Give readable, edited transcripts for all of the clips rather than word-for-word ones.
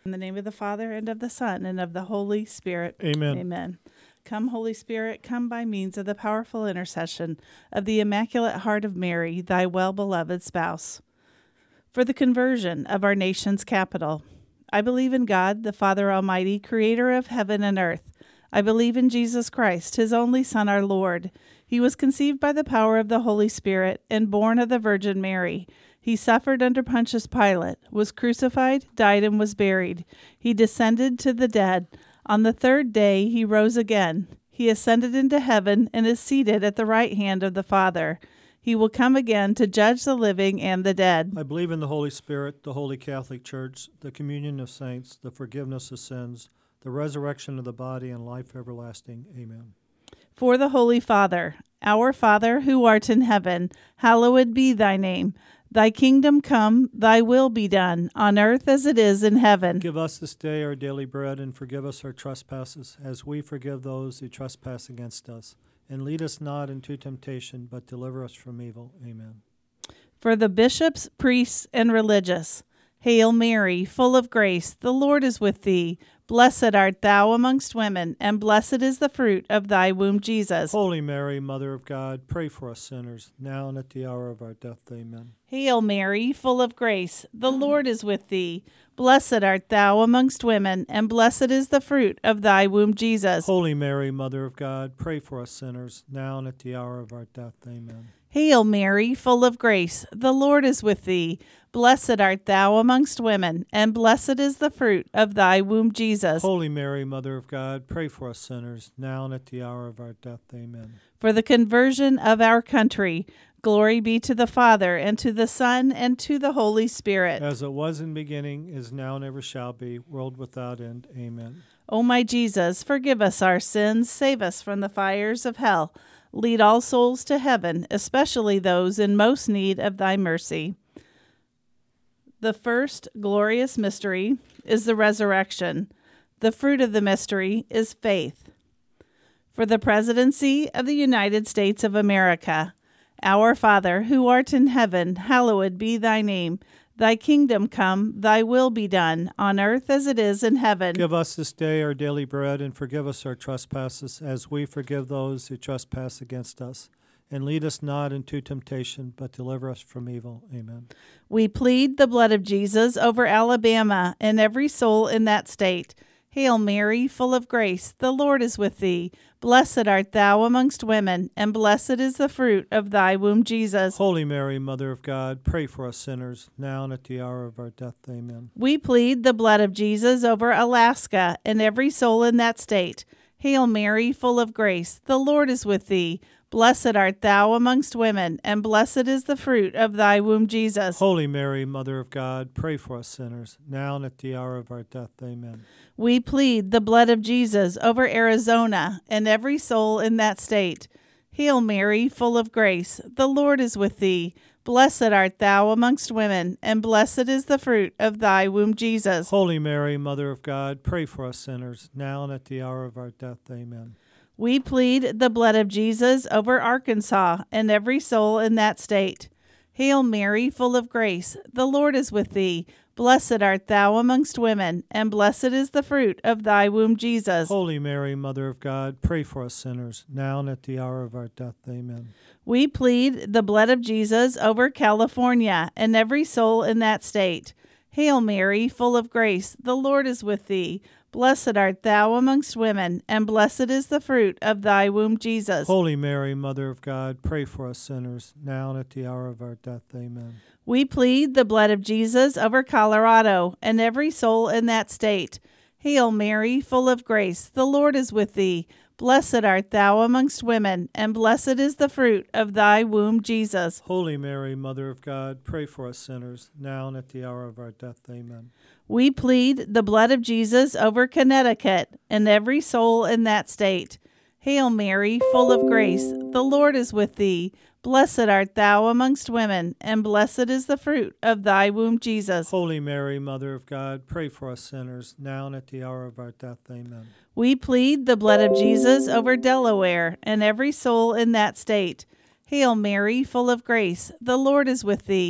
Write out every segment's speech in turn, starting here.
In the name of the Father, and of the Son, and of the Holy Spirit. Amen. Amen. Come, Holy Spirit, come by means of the powerful intercession of the Immaculate Heart of Mary, thy well-beloved spouse. For the conversion of our nation's capital. I believe in God, the Father Almighty, creator of heaven and earth. I believe in Jesus Christ, his only Son, our Lord. He was conceived by the power of the Holy Spirit and born of the Virgin Mary. He suffered under Pontius Pilate, was crucified, died, and was buried. He descended to the dead. On the third day he rose again. He ascended into heaven and is seated at the right hand of the Father. He will come again to judge the living and the dead. I believe in the Holy Spirit, the Holy Catholic Church, the communion of saints, the forgiveness of sins, the resurrection of the body, and life everlasting. Amen. For the Holy Father, our Father who art in heaven, hallowed be thy name. Thy kingdom come, thy will be done, on earth as it is in heaven. Give us this day our daily bread, and forgive us our trespasses, as we forgive those who trespass against us. And lead us not into temptation, but deliver us from evil. Amen. For the bishops, priests, and religious, Hail Mary, full of grace, the Lord is with thee. Blessed art thou amongst women, and blessed is the fruit of thy womb, Jesus. Holy Mary, Mother of God, pray for us sinners, now and at the hour of our death. Amen. Hail Mary, full of grace, the Lord is with thee. Blessed art thou amongst women, and blessed is the fruit of thy womb, Jesus. Holy Mary, Mother of God, pray for us sinners, now and at the hour of our death. Amen. Hail Mary, full of grace, the Lord is with thee. Blessed art thou amongst women, and blessed is the fruit of thy womb, Jesus. Holy Mary, Mother of God, pray for us sinners, now and at the hour of our death. Amen. For the conversion of our country, glory be to the Father, and to the Son, and to the Holy Spirit. As it was in the beginning, is now, and ever shall be, world without end. Amen. O my Jesus, forgive us our sins, save us from the fires of hell. Lead all souls to heaven, especially those in most need of thy mercy. The first glorious mystery is the resurrection. The fruit of the mystery is faith. For the presidency of the United States of America, our Father, who art in heaven, hallowed be thy name. Thy kingdom come, thy will be done, on earth as it is in heaven. Give us this day our daily bread, and forgive us our trespasses, as we forgive those who trespass against us. And lead us not into temptation, but deliver us from evil. Amen. We plead the blood of Jesus over Alabama and every soul in that state. Hail Mary, full of grace, the Lord is with thee. Blessed art thou amongst women, and blessed is the fruit of thy womb, Jesus. Holy Mary, Mother of God, pray for us sinners, now and at the hour of our death. Amen. We plead the blood of Jesus over Alaska and every soul in that state. Hail Mary, full of grace, the Lord is with thee. Blessed art thou amongst women, and blessed is the fruit of thy womb, Jesus. Holy Mary, Mother of God, pray for us sinners, now and at the hour of our death. Amen. We plead the blood of Jesus over Arizona and every soul in that state. Hail Mary, full of grace, the Lord is with thee. Blessed art thou amongst women, and blessed is the fruit of thy womb, Jesus. Holy Mary, Mother of God, pray for us sinners, now and at the hour of our death. Amen. We plead the blood of Jesus over Arkansas and every soul in that state. Hail Mary, full of grace, the Lord is with thee. Blessed art thou amongst women, and blessed is the fruit of thy womb, Jesus. Holy Mary, Mother of God, pray for us sinners, now and at the hour of our death. Amen. We plead the blood of Jesus over California and every soul in that state. Hail Mary, full of grace, the Lord is with thee. Blessed art thou amongst women, and blessed is the fruit of thy womb, Jesus. Holy Mary, Mother of God, pray for us sinners, now and at the hour of our death. Amen. We plead the blood of Jesus over Colorado and every soul in that state. Hail Mary, full of grace, the Lord is with thee. Blessed art thou amongst women, and blessed is the fruit of thy womb, Jesus. Holy Mary, Mother of God, pray for us sinners, now and at the hour of our death. Amen. We plead the blood of Jesus over Connecticut and every soul in that state. Hail Mary, full of grace, the Lord is with thee. Blessed art thou amongst women, and blessed is the fruit of thy womb, Jesus. Holy Mary, Mother of God, pray for us sinners, now and at the hour of our death. Amen. We plead the blood of Jesus over Delaware and every soul in that state. Hail Mary, full of grace, the Lord is with thee.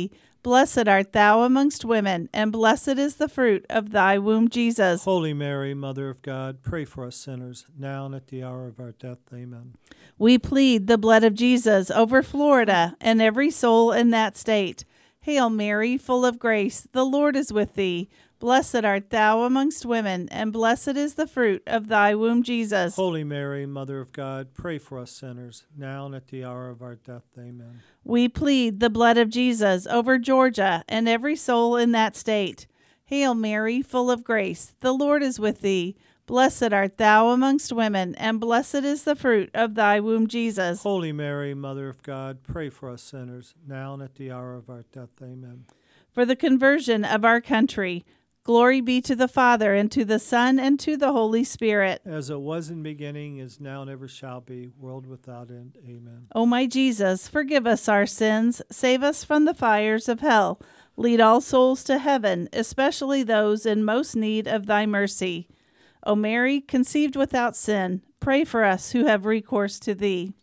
Blessed art thou amongst women, and blessed is the fruit of thy womb, Jesus. Holy Mary, Mother of God, pray for us sinners, now and at the hour of our death. Amen. We plead the blood of Jesus over Florida and every soul in that state. Hail Mary, full of grace, the Lord is with thee. Blessed art thou amongst women, and blessed is the fruit of thy womb, Jesus. Holy Mary, Mother of God, pray for us sinners, now and at the hour of our death. Amen. We plead the blood of Jesus over Georgia and every soul in that state. Hail Mary, full of grace, the Lord is with thee. Blessed art thou amongst women, and blessed is the fruit of thy womb, Jesus. Holy Mary, Mother of God, pray for us sinners, now and at the hour of our death. Amen. For the conversion of our country, glory be to the Father, and to the Son, and to the Holy Spirit. As it was in the beginning, is now, and ever shall be, world without end. Amen. O my Jesus, forgive us our sins, save us from the fires of hell. Lead all souls to heaven, especially those in most need of thy mercy. O Mary, conceived without sin, pray for us who have recourse to thee.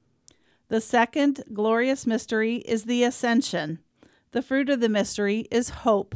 The second glorious mystery is the Ascension. The fruit of the mystery is hope.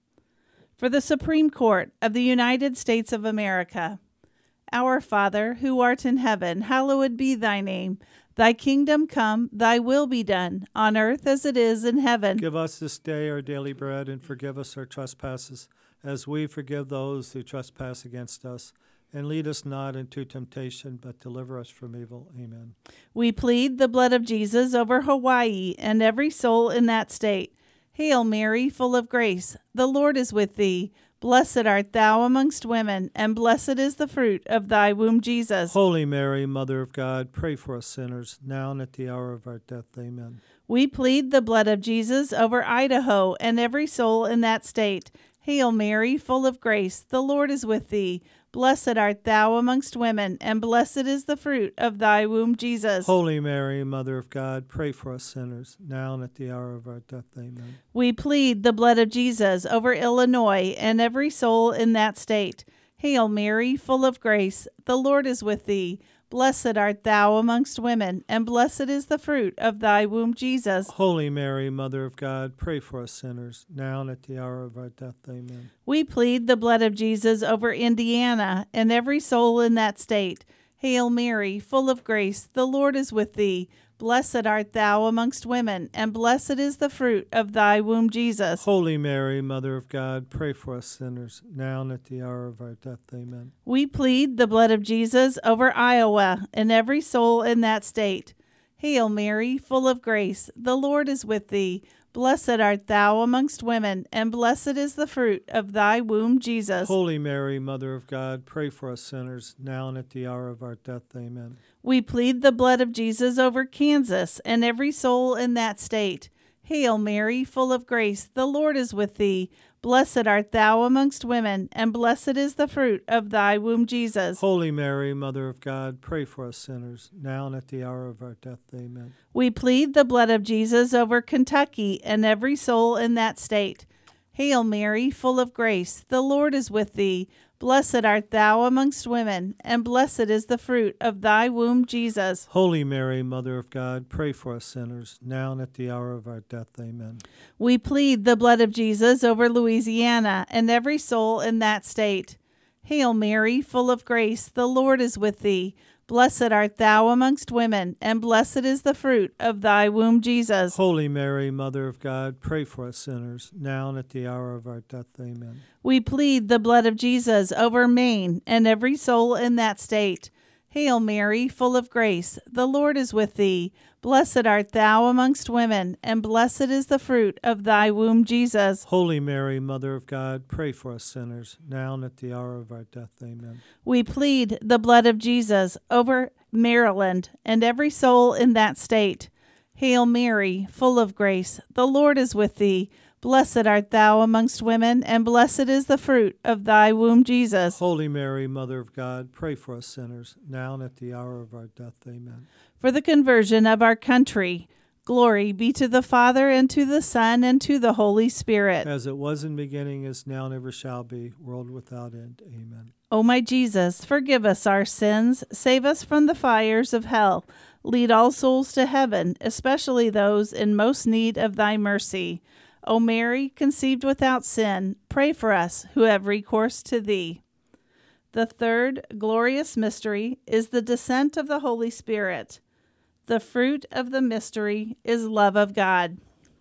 For the Supreme Court of the United States of America, Our Father, who art in heaven, hallowed be thy name. Thy kingdom come, thy will be done, on earth as it is in heaven. Give us this day our daily bread, and forgive us our trespasses, as we forgive those who trespass against us. And lead us not into temptation, but deliver us from evil. Amen. We plead the blood of Jesus over Hawaii and every soul in that state. Hail Mary, full of grace, the Lord is with thee. Blessed art thou amongst women, and blessed is the fruit of thy womb, Jesus. Holy Mary, Mother of God, pray for us sinners, now and at the hour of our death. Amen. We plead the blood of Jesus over Idaho and every soul in that state. Hail Mary, full of grace, the Lord is with thee. Blessed art thou amongst women, and blessed is the fruit of thy womb, Jesus. Holy Mary, Mother of God, pray for us sinners, now and at the hour of our death. Amen. We plead the blood of Jesus over Illinois and every soul in that state. Hail Mary, full of grace, the Lord is with thee. Blessed art thou amongst women, and blessed is the fruit of thy womb, Jesus. Holy Mary, Mother of God, pray for us sinners, now and at the hour of our death. Amen. We plead the blood of Jesus over Indiana and every soul in that state. Hail Mary, full of grace, the Lord is with thee. Blessed art thou amongst women, and blessed is the fruit of thy womb, Jesus. Holy Mary, Mother of God, pray for us sinners, now and at the hour of our death. Amen. We plead the blood of Jesus over Iowa and every soul in that state. Hail Mary, full of grace, the Lord is with thee. Blessed art thou amongst women, and blessed is the fruit of thy womb, Jesus. Holy Mary, Mother of God, pray for us sinners, now and at the hour of our death. Amen. We plead the blood of Jesus over Kansas and every soul in that state. Hail Mary, full of grace, the Lord is with thee. Blessed art thou amongst women, and blessed is the fruit of thy womb, Jesus. Holy Mary, Mother of God, pray for us sinners, now and at the hour of our death. Amen. We plead the blood of Jesus over Kentucky and every soul in that state. Hail Mary, full of grace, the Lord is with thee. Blessed art thou amongst women, and blessed is the fruit of thy womb, Jesus. Holy Mary, Mother of God, pray for us sinners, now and at the hour of our death. Amen. We plead the blood of Jesus over Louisiana and every soul in that state. Hail Mary, full of grace, the Lord is with thee. Blessed art thou amongst women, and blessed is the fruit of thy womb, Jesus. Holy Mary, Mother of God, pray for us sinners, now and at the hour of our death. Amen. We plead the blood of Jesus over Maine and every soul in that state. Hail Mary, full of grace, the Lord is with thee. Blessed art thou amongst women, and blessed is the fruit of thy womb, Jesus. Holy Mary, Mother of God, pray for us sinners, now and at the hour of our death. Amen. We plead the blood of Jesus over Maryland and every soul in that state. Hail Mary, full of grace, the Lord is with thee. Blessed art thou amongst women, and blessed is the fruit of thy womb, Jesus. Holy Mary, Mother of God, pray for us sinners, now and at the hour of our death. Amen. For the conversion of our country, glory be to the Father, and to the Son, and to the Holy Spirit. As it was in the beginning, is now, and ever shall be, world without end. Amen. O my Jesus, forgive us our sins, save us from the fires of hell. Lead all souls to heaven, especially those in most need of thy mercy. O Mary, conceived without sin, pray for us who have recourse to thee. The third glorious mystery is the descent of the Holy Spirit. The fruit of the mystery is love of God.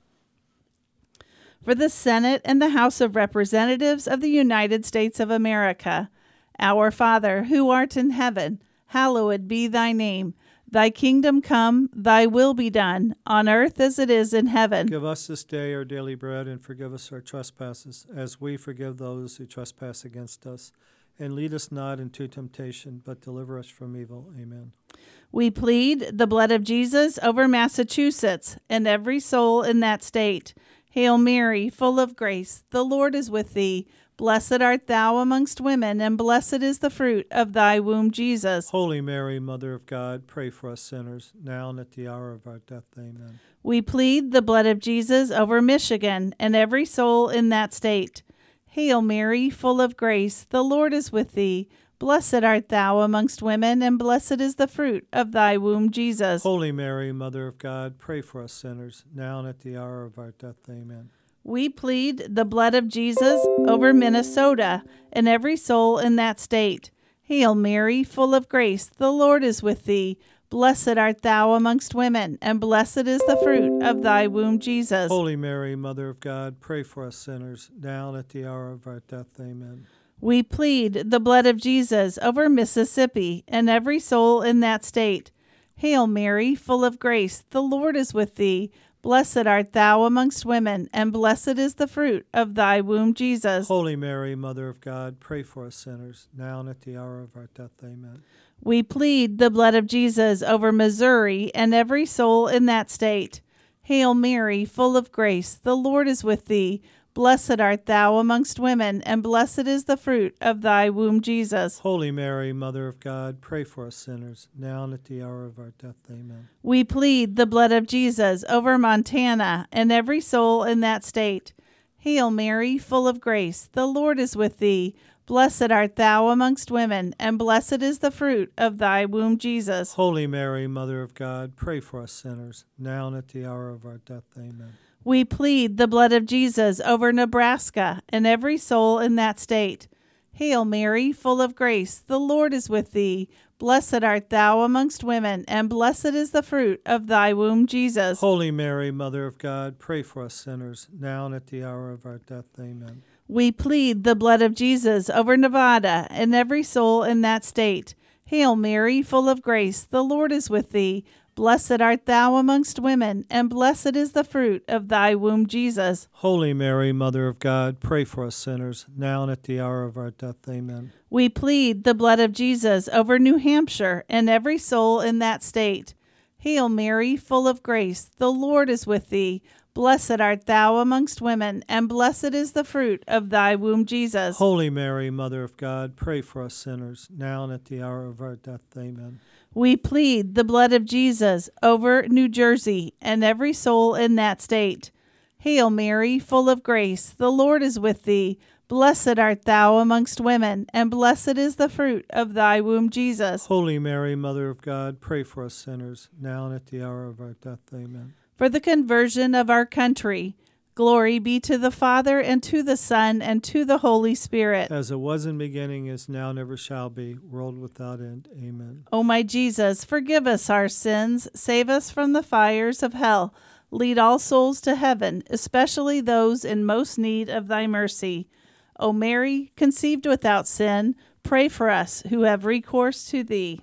For the Senate and the House of Representatives of the United States of America, Our Father, who art in heaven, hallowed be thy name. Thy kingdom come, thy will be done, on earth as it is in heaven. Give us this day our daily bread, and forgive us our trespasses, as we forgive those who trespass against us. And lead us not into temptation, but deliver us from evil. Amen. We plead the blood of Jesus over Massachusetts and every soul in that state. Hail Mary, full of grace, the Lord is with thee. Blessed art thou amongst women, and blessed is the fruit of thy womb, Jesus. Holy Mary, Mother of God, pray for us sinners, now and at the hour of our death. Amen. We plead the blood of Jesus over Michigan and every soul in that state. Hail Mary, full of grace, the Lord is with thee. Blessed art thou amongst women, and blessed is the fruit of thy womb, Jesus. Holy Mary, Mother of God, pray for us sinners, now and at the hour of our death. Amen. We plead the blood of Jesus over Minnesota and every soul in that state. Hail Mary, full of grace, the Lord is with thee. Blessed art thou amongst women, and blessed is the fruit of thy womb, Jesus. Holy Mary, Mother of God, pray for us sinners, now and at the hour of our death. Amen. We plead the blood of Jesus over Mississippi and every soul in that state. Hail Mary, full of grace, the Lord is with thee. Blessed art thou amongst women, and blessed is the fruit of thy womb, Jesus. Holy Mary, Mother of God, pray for us sinners, now and at the hour of our death. Amen. We plead the blood of Jesus over Missouri and every soul in that state. Hail Mary, full of grace, the Lord is with thee. Blessed art thou amongst women, and blessed is the fruit of thy womb, Jesus. Holy Mary, Mother of God, pray for us sinners, now and at the hour of our death. Amen. We plead the blood of Jesus over Montana and every soul in that state. Hail Mary, full of grace, the Lord is with thee. Blessed art thou amongst women, and blessed is the fruit of thy womb, Jesus. Holy Mary, Mother of God, pray for us sinners, now and at the hour of our death. Amen. We plead the blood of Jesus over Nebraska and every soul in that state. Hail Mary, full of grace, the Lord is with thee. Blessed art thou amongst women, and blessed is the fruit of thy womb, Jesus. Holy Mary, Mother of God, pray for us sinners, now and at the hour of our death. Amen. We plead the blood of Jesus over Nevada and every soul in that state. Hail Mary, full of grace, the Lord is with thee. Blessed art thou amongst women, and blessed is the fruit of thy womb, Jesus. Holy Mary, Mother of God, pray for us sinners, now and at the hour of our death. Amen. We plead the blood of Jesus over New Hampshire and every soul in that state. Hail Mary, full of grace, the Lord is with thee. Blessed art thou amongst women, and blessed is the fruit of thy womb, Jesus. Holy Mary, Mother of God, pray for us sinners, now and at the hour of our death. Amen. We plead the blood of Jesus over New Jersey and every soul in that state. Hail Mary, full of grace, the Lord is with thee. Blessed art thou amongst women, and blessed is the fruit of thy womb, Jesus. Holy Mary, Mother of God, pray for us sinners, now and at the hour of our death. Amen. For the conversion of our country, glory be to the Father, and to the Son, and to the Holy Spirit. As it was in the beginning, is now, never shall be, world without end. Amen. O my Jesus, forgive us our sins, save us from the fires of hell, lead all souls to heaven, especially those in most need of thy mercy. O Mary, conceived without sin, pray for us who have recourse to thee.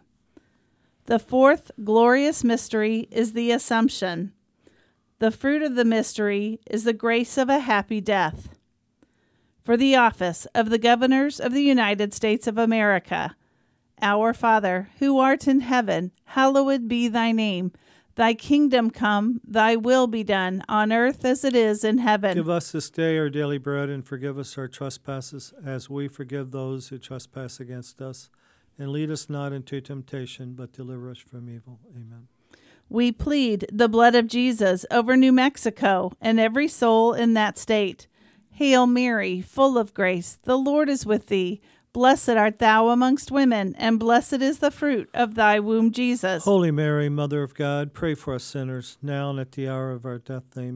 The fourth glorious mystery is the Assumption. The fruit of the mystery is the grace of a happy death. For the office of the governors of the United States of America, Our Father, who art in heaven, hallowed be thy name. Thy kingdom come, thy will be done, on earth as it is in heaven. Give us this day our daily bread, and forgive us our trespasses, as we forgive those who trespass against us. And lead us not into temptation, but deliver us from evil. Amen. We plead the blood of Jesus over New Mexico and every soul in that state. Hail Mary, full of grace, the Lord is with thee. Blessed art thou amongst women, and blessed is the fruit of thy womb, Jesus. Holy Mary, Mother of God, pray for us sinners, now and at the hour of our death. Amen.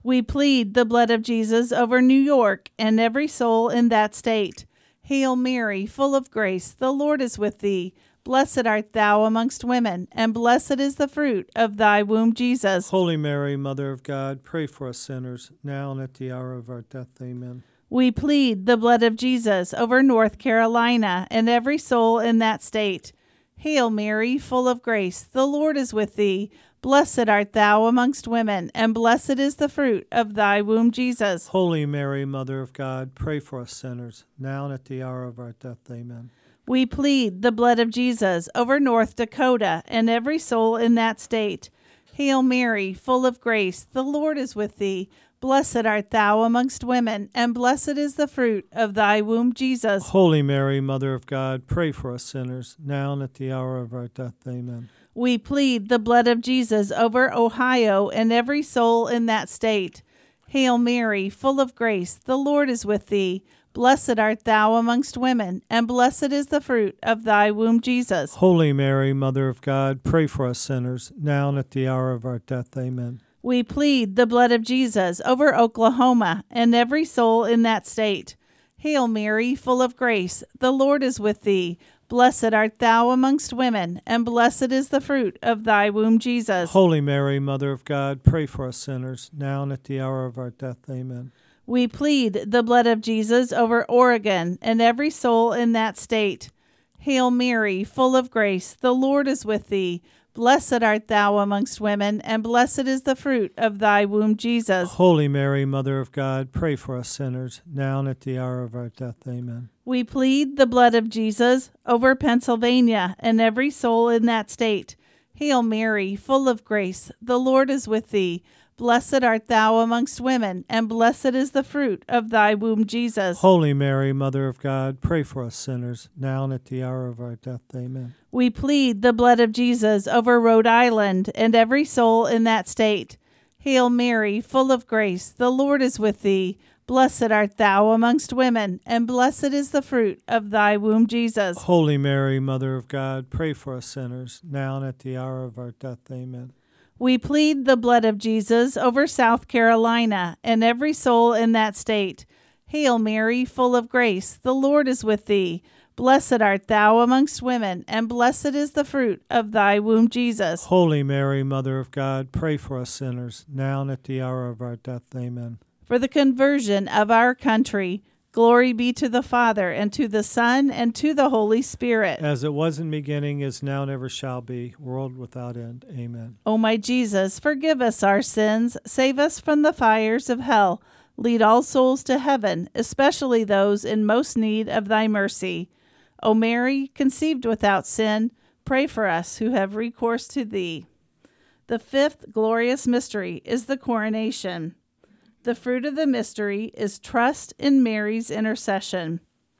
We plead the blood of Jesus over New York and every soul in that state. Hail Mary, full of grace, the Lord is with thee. Blessed art thou amongst women, and blessed is the fruit of thy womb, Jesus. Holy Mary, Mother of God, pray for us sinners, now and at the hour of our death. Amen. We plead the blood of Jesus over North Carolina and every soul in that state. Hail Mary, full of grace, the Lord is with thee. Blessed art thou amongst women, and blessed is the fruit of thy womb, Jesus. Holy Mary, Mother of God, pray for us sinners, now and at the hour of our death. Amen. We plead the blood of Jesus over North Dakota and every soul in that state. Hail Mary, full of grace, the Lord is with thee. Blessed art thou amongst women, and blessed is the fruit of thy womb, Jesus. Holy Mary, Mother of God, pray for us sinners, now and at the hour of our death. Amen. We plead the blood of Jesus over Ohio and every soul in that state. Hail Mary, full of grace, the Lord is with thee. Blessed art thou amongst women, and blessed is the fruit of thy womb, Jesus. Holy Mary, Mother of God, pray for us sinners, now and at the hour of our death. Amen. We plead the blood of Jesus over Oklahoma and every soul in that state. Hail Mary, full of grace, the Lord is with thee. Blessed art thou amongst women, and blessed is the fruit of thy womb, Jesus. Holy Mary, Mother of God, pray for us sinners, now and at the hour of our death. Amen. We plead the blood of Jesus over Oregon and every soul in that state. Hail Mary, full of grace, the Lord is with thee. Blessed art thou amongst women, and blessed is the fruit of thy womb, Jesus. Holy Mary, Mother of God, pray for us sinners, now and at the hour of our death. Amen. We plead the blood of Jesus over Pennsylvania and every soul in that state. Hail Mary, full of grace, the Lord is with thee. Blessed art thou amongst women, and blessed is the fruit of thy womb, Jesus. Holy Mary, Mother of God, pray for us sinners, now and at the hour of our death. Amen. We plead the blood of Jesus over Rhode Island and every soul in that state. Hail Mary, full of grace, the Lord is with thee. Blessed art thou amongst women, and blessed is the fruit of thy womb, Jesus. Holy Mary, Mother of God, pray for us sinners, now and at the hour of our death. Amen. We plead the blood of Jesus over South Carolina and every soul in that state. Hail Mary, full of grace, the Lord is with thee. Blessed art thou amongst women, and blessed is the fruit of thy womb, Jesus. Holy Mary, Mother of God, pray for us sinners, now and at the hour of our death. Amen. For the conversion of our country, glory be to the Father, and to the Son, and to the Holy Spirit. As it was in the beginning, is now, and ever shall be, world without end. Amen. O my Jesus, forgive us our sins, save us from the fires of hell, lead all souls to heaven, especially those in most need of thy mercy. O Mary, conceived without sin, pray for us who have recourse to thee. The fifth glorious mystery is the coronation. The fruit of the mystery is trust in Mary's intercession.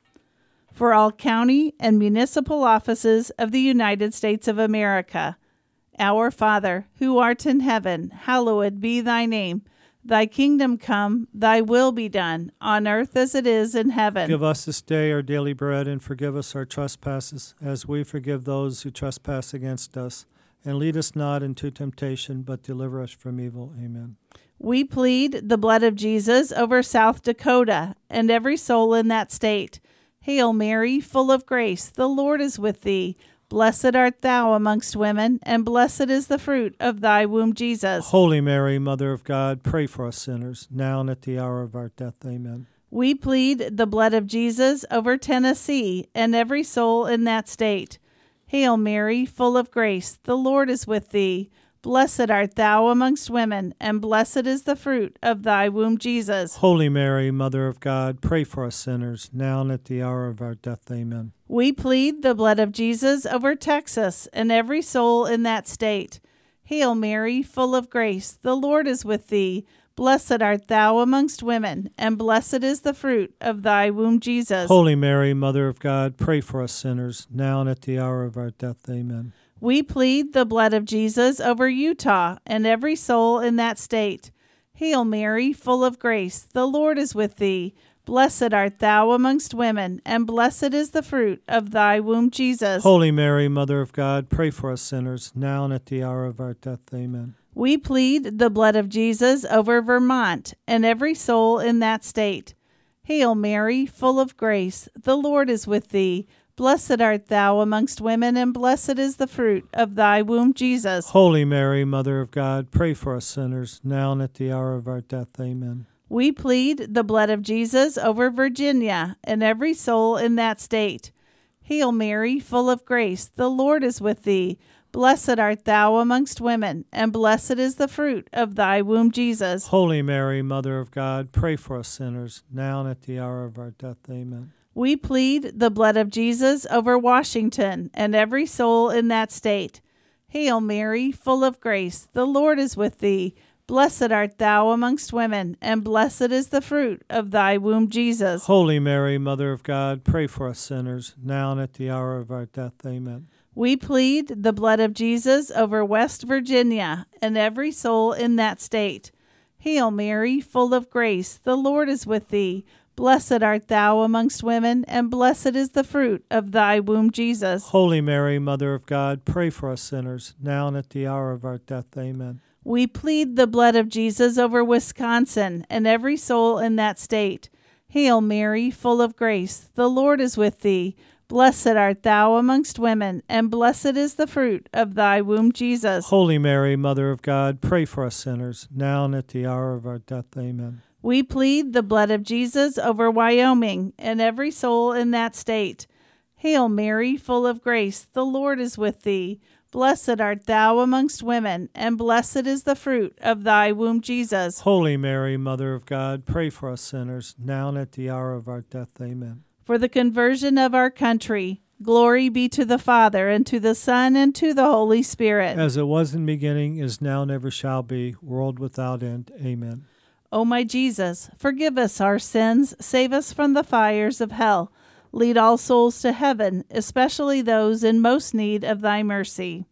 For all county and municipal offices of the United States of America, Our Father, who art in heaven, hallowed be thy name. Thy kingdom come, thy will be done, on earth as it is in heaven. Give us this day our daily bread, and forgive us our trespasses, as we forgive those who trespass against us. And lead us not into temptation, but deliver us from evil. Amen. We plead the blood of Jesus over South Dakota and every soul in that state. Hail Mary, full of grace, the Lord is with thee. Blessed art thou amongst women, and blessed is the fruit of thy womb, Jesus. Holy Mary, Mother of God, pray for us sinners, now and at the hour of our death. Amen. We plead the blood of Jesus over Tennessee and every soul in that state. Hail Mary, full of grace, the Lord is with thee. Blessed art thou amongst women, and blessed is the fruit of thy womb, Jesus. Holy Mary, Mother of God, pray for us sinners, now and at the hour of our death. Amen. We plead the blood of Jesus over Texas and every soul in that state. Hail Mary, full of grace, the Lord is with thee. Blessed art thou amongst women, and blessed is the fruit of thy womb, Jesus. Holy Mary, Mother of God, pray for us sinners, now and at the hour of our death. Amen. We plead the blood of Jesus over Utah and every soul in that state. Hail Mary, full of grace, the Lord is with thee. Blessed art thou amongst women, and blessed is the fruit of thy womb, Jesus. Holy Mary, Mother of God, pray for us sinners, now and at the hour of our death. Amen. We plead the blood of Jesus over Vermont and every soul in that state. Hail Mary, full of grace, the Lord is with thee. Blessed art thou amongst women, and blessed is the fruit of thy womb, Jesus. Holy Mary, Mother of God, pray for us sinners, now and at the hour of our death. Amen. We plead the blood of Jesus over Virginia and every soul in that state. Hail Mary, full of grace, the Lord is with thee. Blessed art thou amongst women, and blessed is the fruit of thy womb, Jesus. Holy Mary, Mother of God, pray for us sinners, now and at the hour of our death. Amen. We plead the blood of Jesus over Washington and every soul in that state. Hail Mary, full of grace, the Lord is with thee. Blessed art thou amongst women, and blessed is the fruit of thy womb, Jesus. Holy Mary, Mother of God, pray for us sinners, now and at the hour of our death. Amen. We plead the blood of Jesus over West Virginia and every soul in that state. Hail Mary, full of grace, the Lord is with thee. Blessed art thou amongst women, and blessed is the fruit of thy womb, Jesus. Holy Mary, Mother of God, pray for us sinners, now and at the hour of our death. Amen. We plead the blood of Jesus over Wisconsin and every soul in that state. Hail Mary, full of grace, the Lord is with thee. Blessed art thou amongst women, and blessed is the fruit of thy womb, Jesus. Holy Mary, Mother of God, pray for us sinners, now and at the hour of our death. Amen. We plead the blood of Jesus over Wyoming and every soul in that state. Hail Mary, full of grace, the Lord is with thee. Blessed art thou amongst women, and blessed is the fruit of thy womb, Jesus. Holy Mary, Mother of God, pray for us sinners, now and at the hour of our death. Amen. For the conversion of our country, glory be to the Father, and to the Son, and to the Holy Spirit. As it was in the beginning, is now, and ever shall be, world without end. Amen. O my Jesus, forgive us our sins, save us from the fires of hell. Lead all souls to heaven, especially those in most need of thy mercy.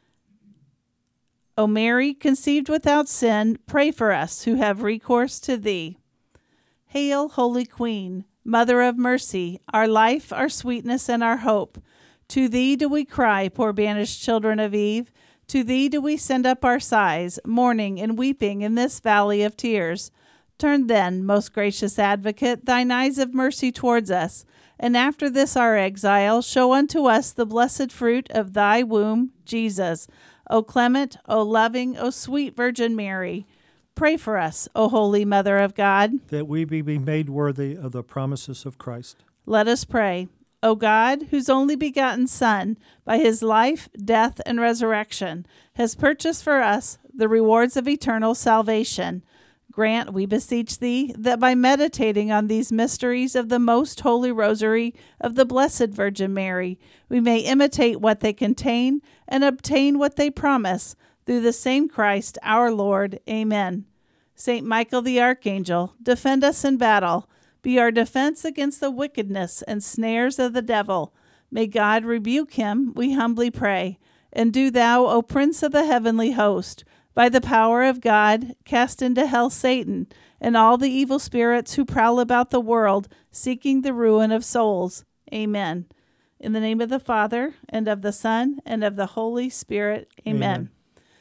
O Mary, conceived without sin, pray for us who have recourse to thee. Hail, Holy Queen, Mother of mercy, our life, our sweetness, and our hope. To thee do we cry, poor banished children of Eve. To thee do we send up our sighs, mourning and weeping in this valley of tears. Turn then, most gracious Advocate, thine eyes of mercy towards us, and after this our exile, show unto us the blessed fruit of thy womb, Jesus. O clement, O loving, O sweet Virgin Mary, pray for us, O Holy Mother of God, that we be made worthy of the promises of Christ. Let us pray. O God, whose only begotten Son, by his life, death, and resurrection, has purchased for us the rewards of eternal salvation, grant, we beseech thee, that by meditating on these mysteries of the most holy rosary of the Blessed Virgin Mary, we may imitate what they contain and obtain what they promise, through the same Christ our Lord. Amen. Saint Michael the Archangel, defend us in battle. Be our defense against the wickedness and snares of the devil. May God rebuke him, we humbly pray. And do thou, O Prince of the heavenly host, by the power of God, cast into hell Satan and all the evil spirits who prowl about the world, seeking the ruin of souls. Amen. In the name of the Father, and of the Son, and of the Holy Spirit. Amen.